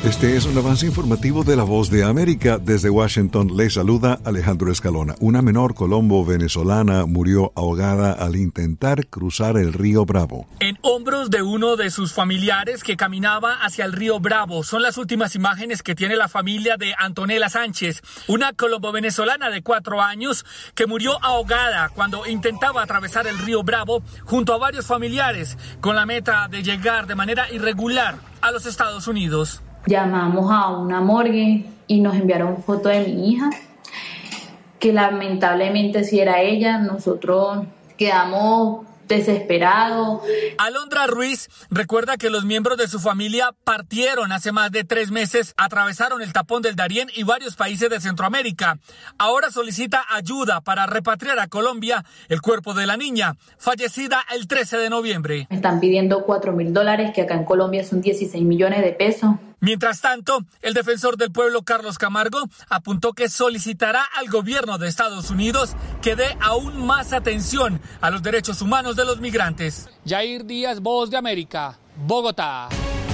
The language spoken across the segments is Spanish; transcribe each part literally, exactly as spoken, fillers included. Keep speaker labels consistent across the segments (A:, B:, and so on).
A: Este es un avance informativo de La Voz de América. Desde Washington le saluda Alejandro Escalona. Una menor colombo-venezolana murió ahogada al intentar cruzar el río Bravo.
B: En hombros de uno de sus familiares que caminaba hacia el río Bravo. Son las últimas imágenes que tiene la familia de Antonella Sánchez, una colombo-venezolana de cuatro años que murió ahogada cuando intentaba atravesar el río Bravo junto a varios familiares con la meta de llegar de manera irregular a los Estados Unidos.
C: Llamamos a una morgue y nos enviaron foto de mi hija, que lamentablemente si era ella. Nosotros quedamos desesperado.
B: Alondra Ruiz recuerda que los miembros de su familia partieron hace más de tres meses, atravesaron el tapón del Darién y varios países de Centroamérica. Ahora solicita ayuda para repatriar a Colombia el cuerpo de la niña, fallecida el trece de noviembre.
C: Me están pidiendo cuatro mil dólares, que acá en Colombia son dieciséis millones de pesos.
B: Mientras tanto, el defensor del pueblo Carlos Camargo apuntó que solicitará al gobierno de Estados Unidos que dé aún más atención a los derechos humanos de los migrantes. Jair Díaz, Voz de América, Bogotá.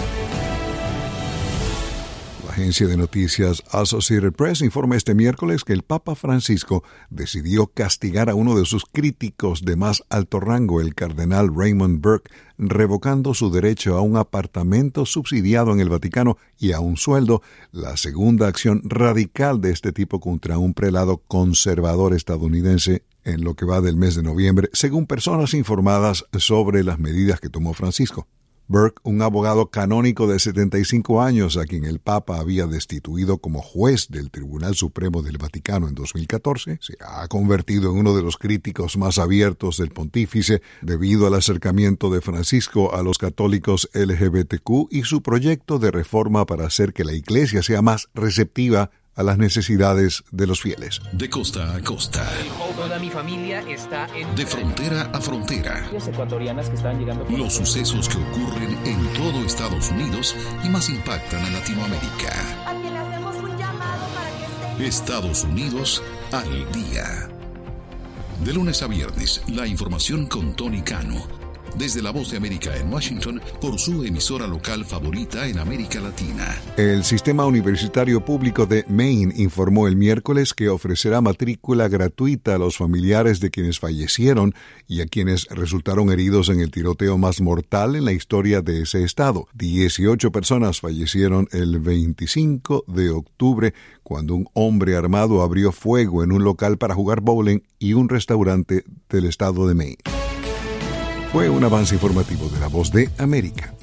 A: La agencia de noticias Associated Press informa este miércoles que el Papa Francisco decidió castigar a uno de sus críticos de más alto rango, el cardenal Raymond Burke, revocando su derecho a un apartamento subsidiado en el Vaticano y a un sueldo, la segunda acción radical de este tipo contra un prelado conservador estadounidense en lo que va del mes de noviembre, según personas informadas sobre las medidas que tomó Francisco. Burke, un abogado canónico de setenta y cinco años a quien el Papa había destituido como juez del Tribunal Supremo del Vaticano en dos mil catorce, se ha convertido en uno de los críticos más abiertos del pontífice debido al acercamiento de Francisco a los católicos L G B T Q y su proyecto de reforma para hacer que la Iglesia sea más receptiva a las necesidades de los fieles.
D: De costa a costa.
E: Toda mi familia está en...
D: De frontera a frontera.
E: Los ecuatorianas que están llegando...
D: Los sucesos que ocurren en todo Estados Unidos y más impactan a Latinoamérica.
F: A quien le hacemos un llamado para que esté...
D: Estados Unidos al día. De lunes a viernes, la información con Tony Cano. Desde La Voz de América en Washington, por su emisora local favorita en América Latina.
A: El Sistema Universitario Público de Maine informó el miércoles que ofrecerá matrícula gratuita a los familiares de quienes fallecieron y a quienes resultaron heridos en el tiroteo más mortal en la historia de ese estado. dieciocho personas fallecieron el veinticinco de octubre cuando un hombre armado abrió fuego en un local para jugar bowling y un restaurante del estado de Maine. Fue un avance informativo de La Voz de América.